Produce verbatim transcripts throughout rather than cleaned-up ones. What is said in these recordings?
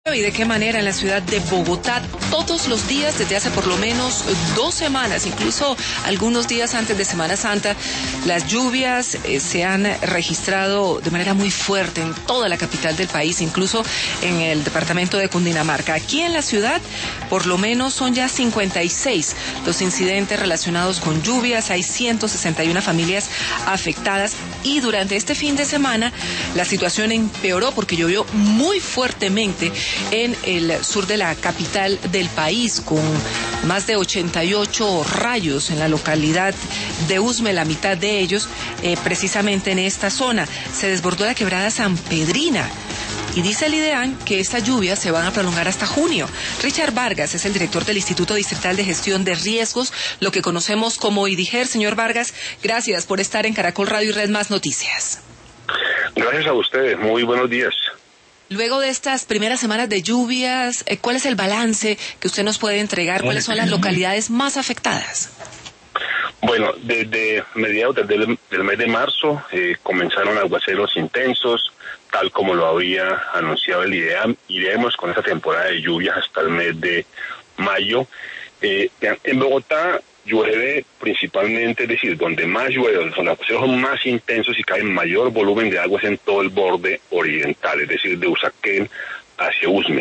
¿Y de qué manera en la ciudad de Bogotá todos los días desde hace por lo menos dos semanas, incluso algunos días antes de Semana Santa, las lluvias eh, se han registrado de manera muy fuerte en toda la capital del país, incluso en el departamento de Cundinamarca? Aquí en la ciudad por lo menos son ya cincuenta y seis los incidentes relacionados con lluvias, hay ciento sesenta y una familias afectadas y durante este fin de semana la situación empeoró porque llovió muy fuertemente en el sur de la capital del país, con más de ochenta y ocho rayos en la localidad de Usme, la mitad de ellos eh, precisamente en esta zona. Se desbordó la quebrada San Pedrina. Y dice el IDEAN que estas lluvias se van a prolongar hasta junio. Richard Vargas es el director del Instituto Distrital de Gestión de Riesgos, lo que conocemos como IDIGER. Señor Vargas, gracias por estar en Caracol Radio y Red Más Noticias. Gracias a ustedes, muy buenos días. Luego de estas primeras semanas de lluvias, ¿cuál es el balance que usted nos puede entregar? ¿Cuáles son las localidades más afectadas? Bueno, desde mediados del, del mes de marzo eh, comenzaron aguaceros intensos, tal como lo había anunciado el IDEAM. Iremos con esta temporada de lluvias hasta el mes de mayo. Eh, en Bogotá llueve principalmente, es decir, donde más llueve, donde los aguaceros son más intensos y cae mayor volumen de aguas en todo el borde oriental, es decir, de Usaquén hacia Usme.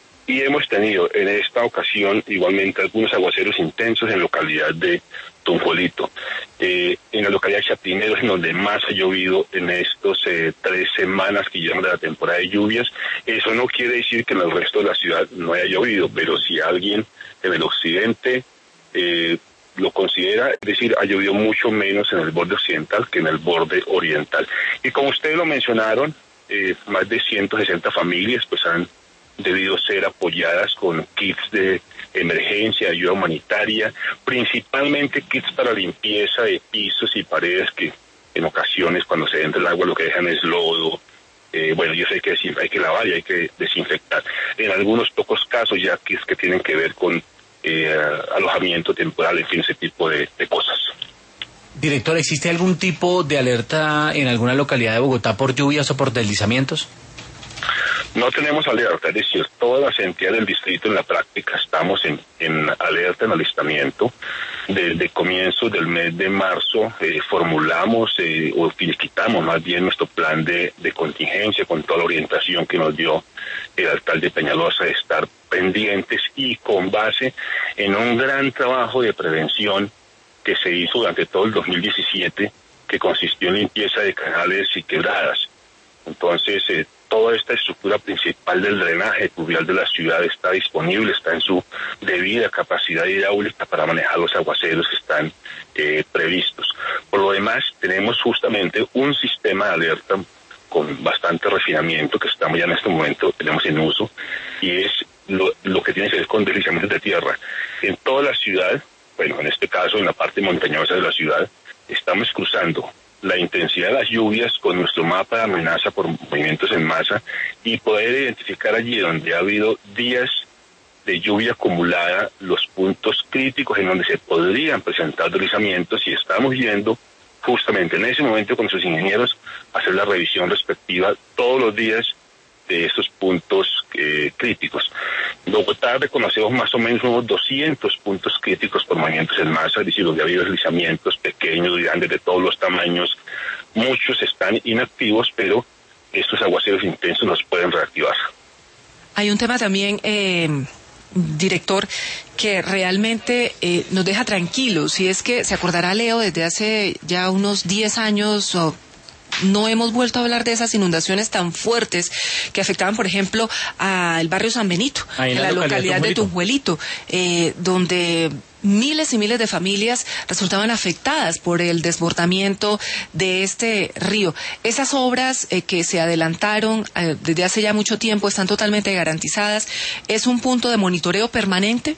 Y hemos tenido en esta ocasión igualmente algunos aguaceros intensos en la localidad de Tunjuelito. Eh, en la localidad de Chapinero es en donde más ha llovido en estos eh, tres semanas que llevan de la temporada de lluvias. Eso no quiere decir que en el resto de la ciudad no haya llovido, pero si alguien en el occidente eh, lo considera, es decir, ha llovido mucho menos en el borde occidental que en el borde oriental. Y como ustedes lo mencionaron, eh, más de ciento sesenta familias pues han debido ser apoyadas con kits de emergencia, ayuda humanitaria, principalmente kits para limpieza de pisos y paredes que en ocasiones cuando se entra el agua lo que dejan es lodo. Eh, bueno, yo sé que hay que lavar y hay que desinfectar. En algunos pocos casos ya kits que tienen que ver con Eh, alojamiento temporal, en fin, ese tipo de, de cosas. Director, ¿existe algún tipo de alerta en alguna localidad de Bogotá por lluvias o por deslizamientos? No tenemos alerta, es decir, todas las entidades del distrito en la práctica estamos en, en alerta, en alistamiento. Desde comienzos del mes de marzo eh, formulamos eh, o finiquitamos más bien nuestro plan de, de contingencia con toda la orientación que nos dio el alcalde Peñalosa de estar pendientes y con base en un gran trabajo de prevención que se hizo durante todo el dos mil diecisiete, que consistió en limpieza de canales y quebradas. Entonces, eh, toda esta estructura principal del drenaje pluvial de la ciudad está disponible, está en su debida capacidad hidráulica para manejar los aguaceros que están eh, previstos. Por lo demás, tenemos justamente un sistema de alerta con bastante refinamiento que estamos ya en este momento, tenemos en uso, y es lo, lo que tiene que ver con deslizamientos de tierra. En toda la ciudad, bueno, en este caso en la parte montañosa de la ciudad, estamos cruzando la intensidad de las lluvias con nuestro mapa de amenaza por movimientos en masa y poder identificar allí donde ha habido días de lluvia acumulada los puntos críticos en donde se podrían presentar deslizamientos, y estamos viendo justamente en ese momento con sus ingenieros hacer la revisión respectiva todos los días de esos puntos eh, críticos. En Bogotá reconocemos más o menos unos doscientos puntos críticos por movimientos en masa, es decir, donde ha habido deslizamientos pequeños y grandes de todos los tamaños. Muchos están inactivos, pero estos aguaceros intensos los pueden reactivar. Hay un tema también, eh, director, que realmente eh, nos deja tranquilos, y es que, se acordará Leo, desde hace ya unos diez años o no hemos vuelto a hablar de esas inundaciones tan fuertes que afectaban, por ejemplo, al barrio San Benito, en la, la localidad de Tunjuelito, eh, donde miles y miles de familias resultaban afectadas por el desbordamiento de este río. Esas obras eh, que se adelantaron eh, desde hace ya mucho tiempo están totalmente garantizadas. ¿Es un punto de monitoreo permanente?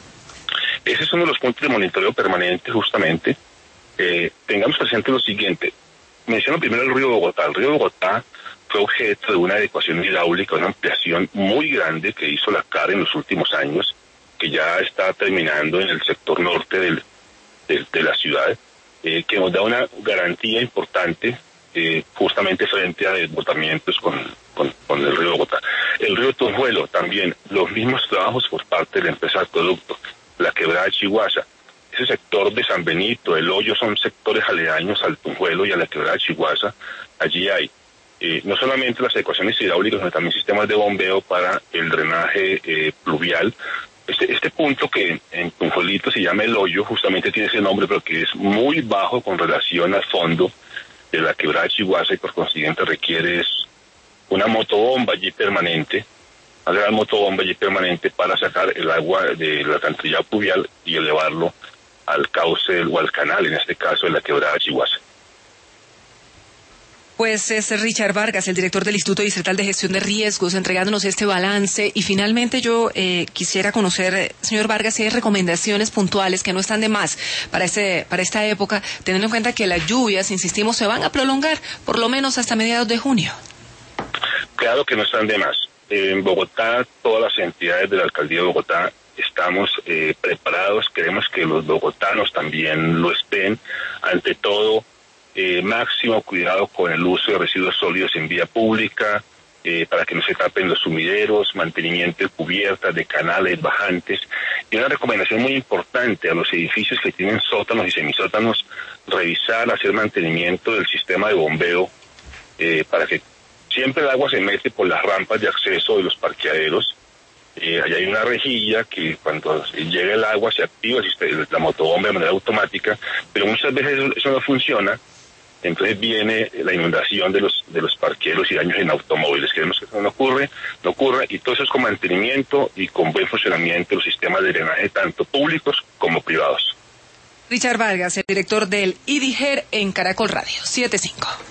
Ese es uno de los puntos de monitoreo permanente, justamente. Eh, tengamos presente lo siguiente. Menciono primero el río Bogotá. El río Bogotá fue objeto de una adecuación hidráulica, una ampliación muy grande que hizo la C A R en los últimos años, que ya está terminando en el sector norte del, del, de la ciudad, eh, que nos da una garantía importante eh, justamente frente a desbordamientos con con, con el río Bogotá. El río Tunjuelo también, los mismos trabajos por parte de la empresa Acueducto, la quebrada de Chiguaza. Ese sector de San Benito, El Hoyo, son sectores aledaños al Tunjuelo y a la quebrada de Chiguaza. Allí hay eh, no solamente las adecuaciones hidráulicas, sino también sistemas de bombeo para el drenaje eh, pluvial. Este, este punto que en Tunjuelito se llama El Hoyo, justamente tiene ese nombre, pero que es muy bajo con relación al fondo de la quebrada de Chiguaza y por consiguiente requiere una motobomba allí permanente, una gran motobomba allí permanente para sacar el agua del alcantarillado pluvial y elevarlo al cauce o al canal, en este caso de la quebrada de Chiguaza. Pues es Richard Vargas, el director del Instituto Distrital de Gestión de Riesgos, entregándonos este balance. Y finalmente yo eh, quisiera conocer, señor Vargas, si hay recomendaciones puntuales que no están de más para este para esta época, teniendo en cuenta que las lluvias, insistimos, se van a prolongar por lo menos hasta mediados de junio. Claro que no están de más. En Bogotá, todas las entidades de la Alcaldía de Bogotá estamos eh, preparados, queremos que los bogotanos también lo estén. Ante todo, Eh, máximo cuidado con el uso de residuos sólidos en vía pública, eh, para que no se tapen los sumideros, mantenimiento de cubiertas, de canales bajantes. Y una recomendación muy importante a los edificios que tienen sótanos y semisótanos, revisar, hacer mantenimiento del sistema de bombeo, eh, para que siempre el agua se mete por las rampas de acceso de los parqueaderos. Eh, allá hay una rejilla que cuando llega el agua se activa la motobomba de manera automática, pero muchas veces eso, eso no funciona. Entonces viene la inundación de los de los parqueros y daños en automóviles. Queremos que eso no ocurre, no ocurra, y todo eso es con mantenimiento y con buen funcionamiento de los sistemas de drenaje, tanto públicos como privados. Richard Vargas, el director del I D I G E R en Caracol Radio. siete cinco.